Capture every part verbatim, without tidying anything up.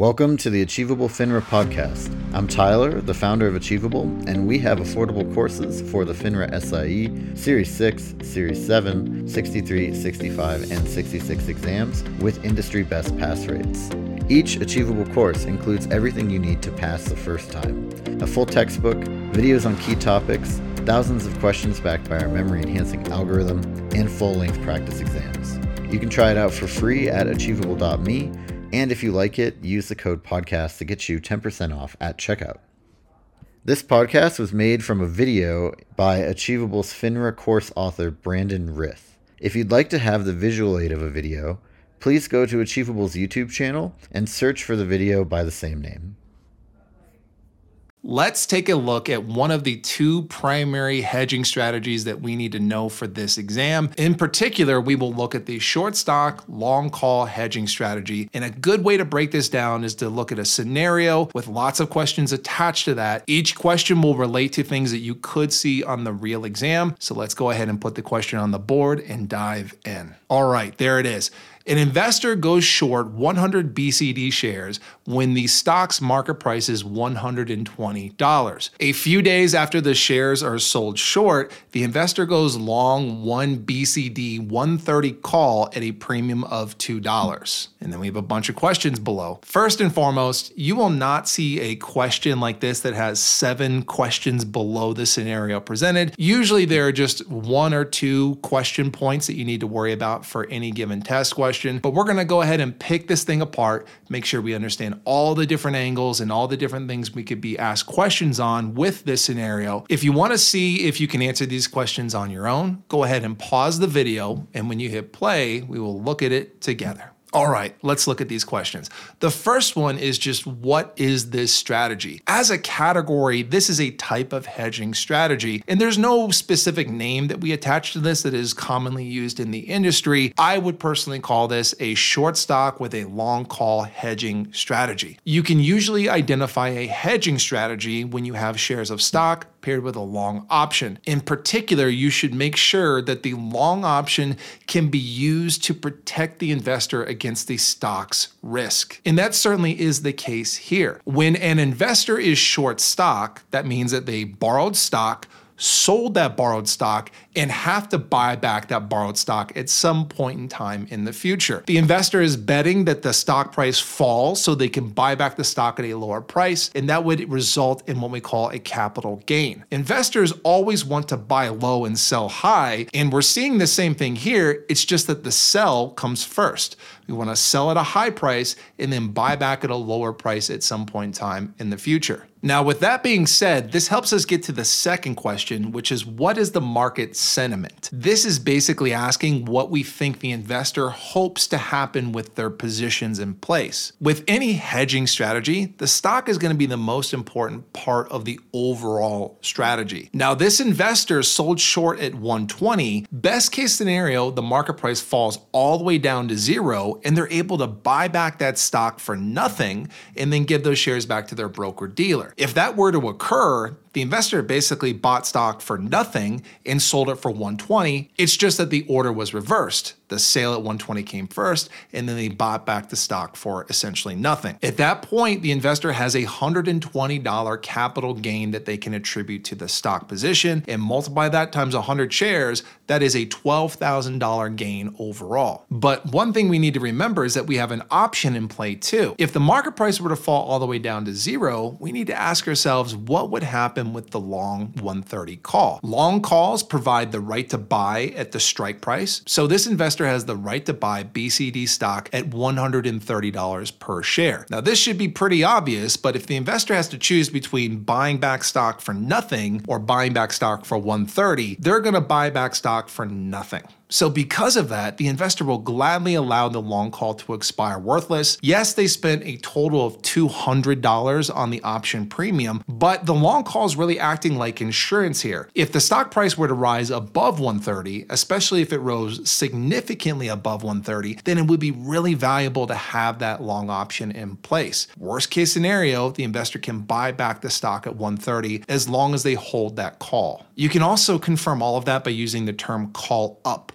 Welcome to the Achievable FINRA podcast. I'm Tyler, the founder of Achievable, and we have affordable courses for the FINRA S I E, Series six, Series seven, sixty-three, sixty-five, and sixty-six exams with industry best pass rates. Each Achievable course includes everything you need to pass the first time. A full textbook, videos on key topics, thousands of questions backed by our memory-enhancing algorithm, and full-length practice exams. You can try it out for free at achievable dot me. And if you like it, use the code podcast to get you ten percent off at checkout. This podcast was made from a video by Achievable's FINRA course author, Brandon Rith. If you'd like to have the visual aid of a video, please go to Achievable's YouTube channel and search for the video by the same name. Let's take a look at one of the two primary hedging strategies that we need to know for this exam. In particular, we will look at the short stock, long call hedging strategy. And a good way to break this down is to look at a scenario with lots of questions attached to that. Each question will relate to things that you could see on the real exam. So let's go ahead and put the question on the board and dive in. All right, there it is. An investor goes short one hundred B C D shares when the stock's market price is one hundred twenty dollars. A few days after the shares are sold short, the investor goes long one B C D one thirty call at a premium of two dollars. And then we have a bunch of questions below. First and foremost, you will not see a question like this that has seven questions below the scenario presented. Usually there are just one or two question points that you need to worry about for any given test question. But we're going to go ahead and pick this thing apart, make sure we understand all the different angles and all the different things we could be asked questions on with this scenario. If you want to see if you can answer these questions on your own, go ahead and pause the video, and when you hit play, we will look at it together. All right, let's look at these questions. The first one is just, what is this strategy? As a category, this is a type of hedging strategy, and there's no specific name that we attach to this that is commonly used in the industry. I would personally call this a short stock with a long call hedging strategy. You can usually identify a hedging strategy when you have shares of stock paired with a long option. In particular, you should make sure that the long option can be used to protect the investor against the stock's risk. And that certainly is the case here. When an investor is short stock, that means that they borrowed stock, sold that borrowed stock, and have to buy back that borrowed stock at some point in time in the future. The investor is betting that the stock price falls so they can buy back the stock at a lower price, and that would result in what we call a capital gain. Investors always want to buy low and sell high, and we're seeing the same thing here. It's just that the sell comes first. We want to sell at a high price and then buy back at a lower price at some point in time in the future. Now, with that being said, this helps us get to the second question, which is, what is the market sentiment? This is basically asking what we think the investor hopes to happen with their positions in place. With any hedging strategy, the stock is going to be the most important part of the overall strategy. Now, this investor sold short at one twenty. Best case scenario, the market price falls all the way down to zero, and they're able to buy back that stock for nothing and then give those shares back to their broker dealer. If that were to occur, the investor basically bought stock for nothing and sold it for one twenty. It's just that the order was reversed. The sale at one twenty came first, and then they bought back the stock for essentially nothing. At that point, the investor has a one hundred twenty dollars capital gain that they can attribute to the stock position, and multiply that times one hundred shares, that is a twelve thousand dollars gain overall. But one thing we need to remember is that we have an option in play too. If the market price were to fall all the way down to zero, we need to ask ourselves, what would happen with the long one thirty call? Long calls provide the right to buy at the strike price. So this investor has the right to buy B C D stock at one hundred thirty dollars per share. Now, this should be pretty obvious, but if the investor has to choose between buying back stock for nothing or buying back stock for one thirty, they're going to buy back stock for nothing. So because of that, the investor will gladly allow the long call to expire worthless. Yes, they spent a total of two hundred dollars on the option premium, but the long call is really acting like insurance here. If the stock price were to rise above one thirty, especially if it rose significantly above one thirty, then it would be really valuable to have that long option in place. Worst case scenario, the investor can buy back the stock at one thirty as long as they hold that call. You can also confirm all of that by using the term call up.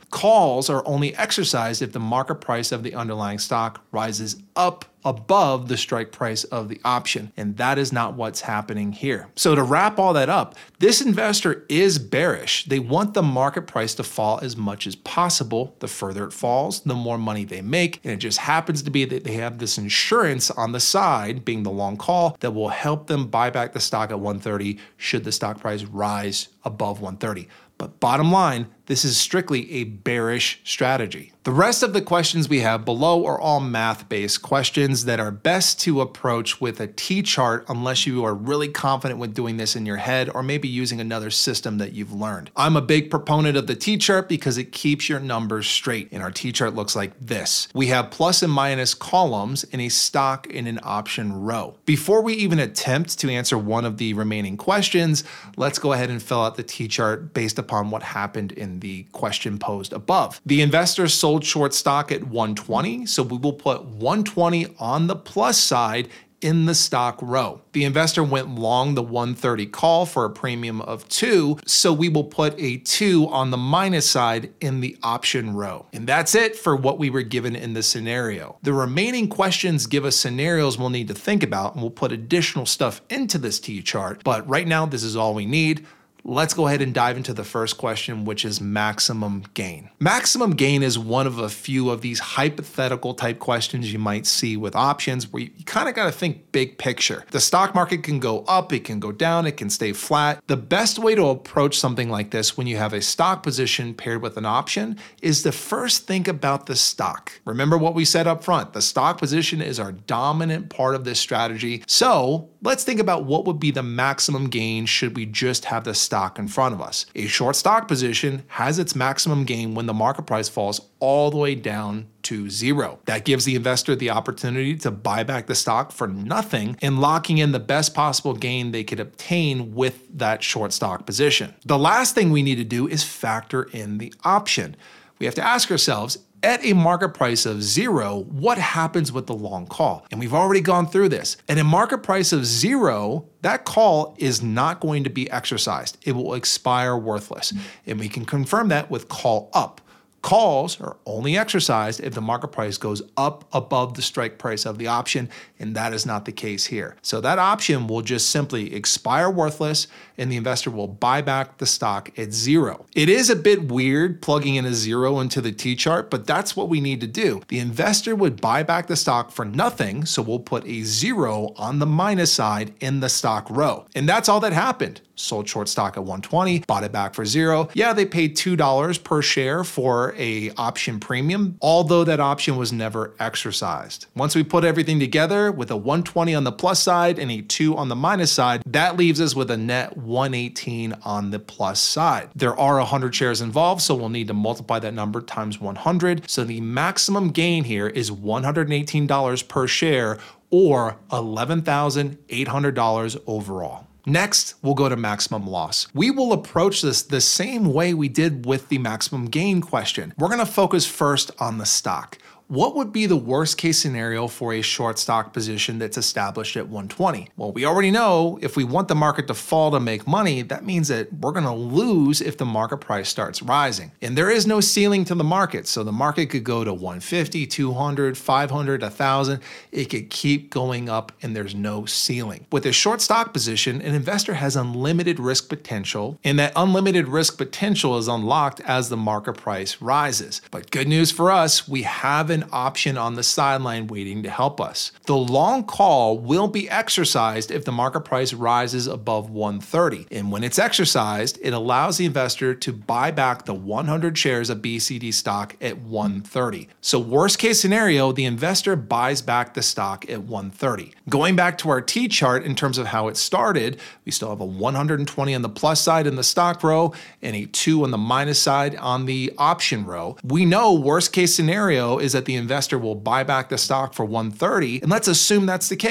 Calls are only exercised if the market price of the underlying stock rises up above the strike price of the option, and that is not what's happening here. So to wrap all that up, this investor is bearish. They want the market price to fall as much as possible. The further it falls, the more money they make, and it just happens to be that they have this insurance on the side, being the long call, that will help them buy back the stock at one thirty should the stock price rise above one thirty. But bottom line, this is strictly a bearish strategy. The rest of the questions we have below are all math-based questions that are best to approach with a T-chart unless you are really confident with doing this in your head or maybe using another system that you've learned. I'm a big proponent of the T-chart because it keeps your numbers straight, and our T-chart looks like this. We have plus and minus columns in a stock in an option row. Before we even attempt to answer one of the remaining questions, let's go ahead and fill out the T-chart based upon what happened in the question posed above. The investor sold short stock at one twenty, so we will put one twenty on the plus side in the stock row. The investor went long the one thirty call for a premium of two, so we will put a two on the minus side in the option row. And that's it for what we were given in the scenario. The remaining questions give us scenarios we'll need to think about, and we'll put additional stuff into this T-chart, but right now this is all we need. Let's go ahead and dive into the first question, which is maximum gain. Maximum gain is one of a few of these hypothetical type questions you might see with options where you kind of got to think big picture. The stock market can go up, it can go down, it can stay flat. The best way to approach something like this when you have a stock position paired with an option is to first think about the stock. Remember what we said up front, the stock position is our dominant part of this strategy. So let's think about what would be the maximum gain should we just have the stock in front of us. A short stock position has its maximum gain when the market price falls all the way down to zero. That gives the investor the opportunity to buy back the stock for nothing and locking in the best possible gain they could obtain with that short stock position. The last thing we need to do is factor in the option. We have to ask ourselves, at a market price of zero, what happens with the long call? And we've already gone through this. At a market price of zero, that call is not going to be exercised. It will expire worthless. And we can confirm that with call up. Calls are only exercised if the market price goes up above the strike price of the option, and that is not the case here. So that option will just simply expire worthless, and the investor will buy back the stock at zero. It is a bit weird plugging in a zero into the T-chart, but that's what we need to do. The investor would buy back the stock for nothing, so we'll put a zero on the minus side in the stock row. And that's all that happened. Sold short stock at one twenty, bought it back for zero. Yeah, they paid two dollars per share for a option premium, although that option was never exercised. Once we put everything together with a one twenty on the plus side and a two on the minus side, that leaves us with a net one eighteen on the plus side. There are one hundred shares involved, so we'll need to multiply that number times one hundred. So the maximum gain here is one hundred eighteen dollars per share, or eleven thousand eight hundred dollars overall. Next, we'll go to maximum loss. We will approach this the same way we did with the maximum gain question. We're going to focus first on the stock. What would be the worst case scenario for a short stock position that's established at one twenty? Well, we already know if we want the market to fall to make money, that means that we're going to lose if the market price starts rising. And there is no ceiling to the market. So the market could go to one fifty, two hundred, five hundred, one thousand. It could keep going up and there's no ceiling. With a short stock position, an investor has unlimited risk potential, and that unlimited risk potential is unlocked as the market price rises. But good news for us, we have an option on the sideline waiting to help us. The long call will be exercised if the market price rises above one thirty. And when it's exercised, it allows the investor to buy back the one hundred shares of B C D stock at one thirty. So worst case scenario, the investor buys back the stock at one thirty. Going back to our T chart in terms of how it started, we still have a one hundred twenty on the plus side in the stock row and a two on the minus side on the option row. We know worst case scenario is that the investor will buy back the stock for one thirty, and let's assume that's the case.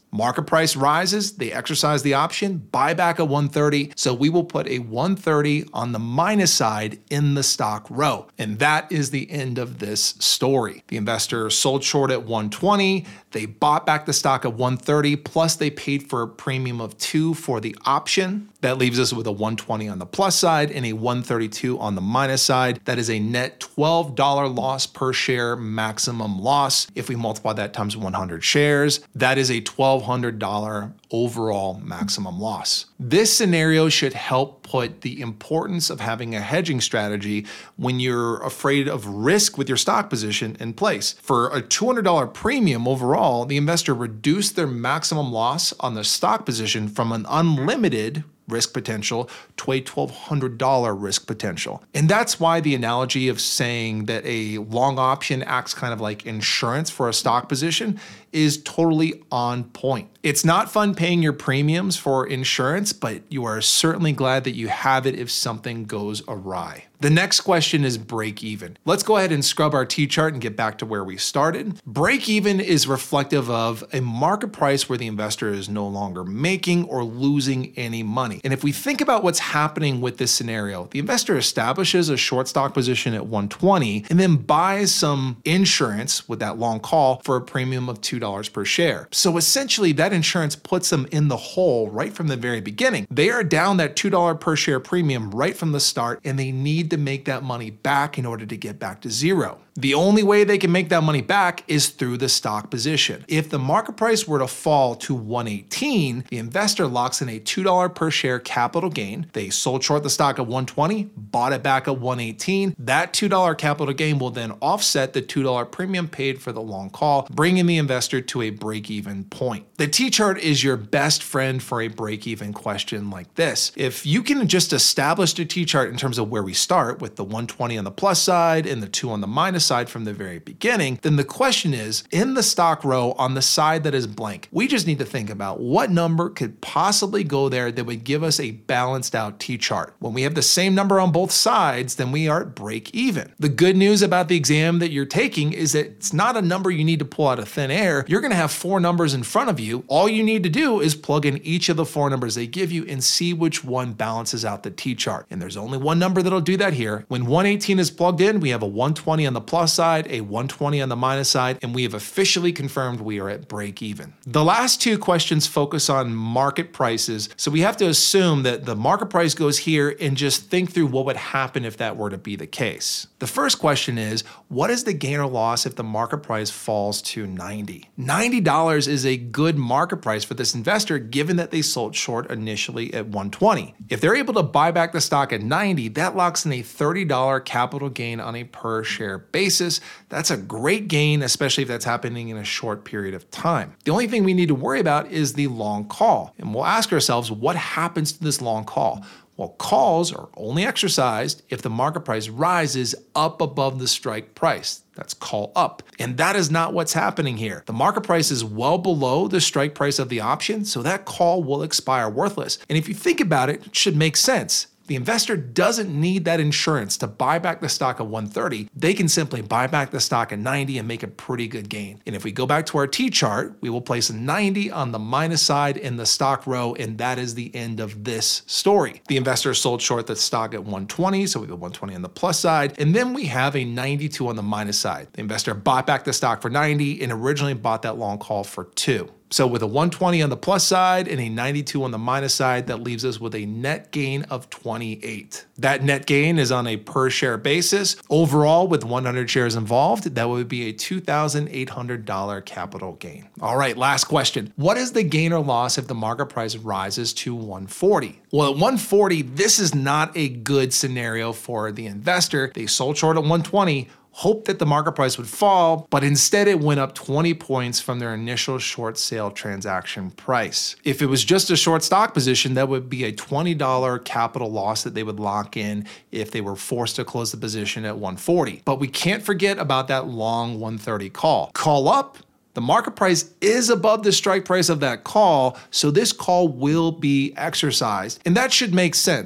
Market price rises, they exercise the option, buy back at one thirty. So we will put a one thirty on the minus side in the stock row. And that is the end of this story. The investor sold short at one twenty. They bought back the stock at one thirty, plus they paid for a premium of two for the option. That leaves us with a one twenty on the plus side and a one thirty-two on the minus side. That is a net twelve dollars loss per share maximum loss. If we multiply that times one hundred shares, that is a twelve hundred dollars overall maximum loss. This scenario should help put the importance of having a hedging strategy when you're afraid of risk with your stock position in place. For a two hundred dollars premium overall, the investor reduced their maximum loss on the stock position from an unlimited risk potential to a twelve hundred dollars risk potential. And that's why the analogy of saying that a long option acts kind of like insurance for a stock position is totally on point. It's not fun paying your premiums for insurance, but you are certainly glad that you have it if something goes awry. The next question is break even. Let's go ahead and scrub our T-chart and get back to where we started. Break even is reflective of a market price where the investor is no longer making or losing any money. And if we think about what's happening with this scenario, the investor establishes a short stock position at one twenty and then buys some insurance with that long call for a premium of two dollars per share. So essentially that insurance puts them in the hole right from the very beginning. They are down that two dollars per share premium right from the start, and they need to make that money back in order to get back to zero. The only way they can make that money back is through the stock position. If the market price were to fall to one eighteen, the investor locks in a two dollars per share capital gain. They sold short the stock at one twenty, bought it back at one eighteen. That two dollars capital gain will then offset the two dollars premium paid for the long call, bringing the investor to a break-even point. The T-chart is your best friend for a break-even question like this. If you can just establish the T-chart in terms of where we start with the one twenty on the plus side and the two on the minus side from the very beginning, then the question is, in the stock row on the side that is blank, we just need to think about what number could possibly go there that would give us a balanced out T-chart. When we have the same number on both sides, then we are at break even. The good news about the exam that you're taking is that it's not a number you need to pull out of thin air. You're going to have four numbers in front of you. All you need to do is plug in each of the four numbers they give you and see which one balances out the T-chart. And there's only one number that'll do that here. When one eighteen is plugged in, we have a one twenty on the plus side, a one twenty on the minus side, and we have officially confirmed we are at break even. The last two questions focus on market prices, so we have to assume that the market price goes here and just think through what would happen if that were to be the case. The first question is, what is the gain or loss if the market price falls to ninety? ninety dollars is a good market price for this investor given that they sold short initially at one twenty. If they're able to buy back the stock at ninety, that locks in a thirty dollars capital gain on a per share basis. That's a great gain, especially if that's happening in a short period of time. The only thing we need to worry about is the long call. And we'll ask ourselves, what happens to this long call? Well, calls are only exercised if the market price rises up above the strike price. That's call up. And that is not what's happening here. The market price is well below the strike price of the option, so that call will expire worthless. And if you think about it, it should make sense. The investor doesn't need that insurance to buy back the stock at one thirty. They can simply buy back the stock at ninety and make a pretty good gain. And if we go back to our T-chart, we will place a ninety on the minus side in the stock row, and that is the end of this story. The investor sold short the stock at one twenty, so we have one twenty on the plus side, and then we have a ninety-two on the minus side. The investor bought back the stock for ninety and originally bought that long call for two. So with a one twenty on the plus side and a ninety-two on the minus side, that leaves us with a net gain of twenty-eight. That net gain is on a per share basis. Overall, with one hundred shares involved, that would be a two thousand eight hundred dollars capital gain. All right, last question. What is the gain or loss if the market price rises to one forty? Well, at one forty, this is not a good scenario for the investor. They sold short at one twenty, hoped that the market price would fall, but instead it went up twenty points from their initial short sale transaction price. If it was just a short stock position, that would be a twenty dollars capital loss that they would lock in if they were forced to close the position at one forty. But we can't forget about that long one thirty call. Call up, the market price is above the strike price of that call, so this call will be exercised, and that should make sense.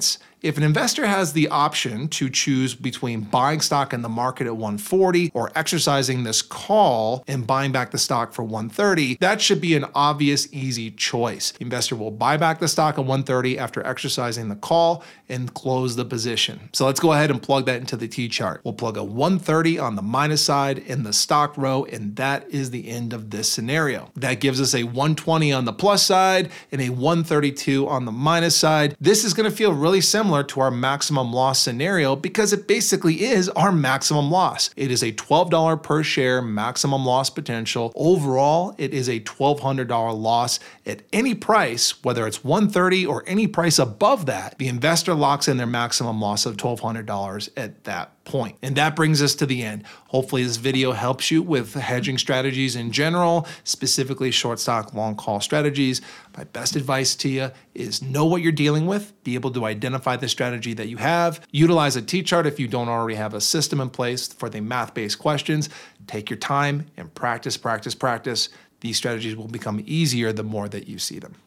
If an investor has the option to choose between buying stock in the market at one forty or exercising this call and buying back the stock for one thirty, that should be an obvious, easy choice. The investor will buy back the stock at one thirty after exercising the call and close the position. So let's go ahead and plug that into the T-chart. We'll plug a one thirty on the minus side in the stock row, and that is the end of this scenario. That gives us a one twenty on the plus side and a one thirty-two on the minus side. This is going to feel really similar to our maximum loss scenario because it basically is our maximum loss. It is a twelve dollars per share maximum loss potential. Overall, it is a twelve hundred dollars loss at any price, whether it's one thirty or any price above that. The investor locks in their maximum loss of twelve hundred dollars at that point. And that brings us to the end. Hopefully this video helps you with hedging strategies in general, specifically short stock, long call strategies. My best advice to you is know what you're dealing with, be able to identify the strategy that you have, utilize a T-chart if you don't already have a system in place for the math-based questions. Take your time and practice, practice, practice. These strategies will become easier the more that you see them.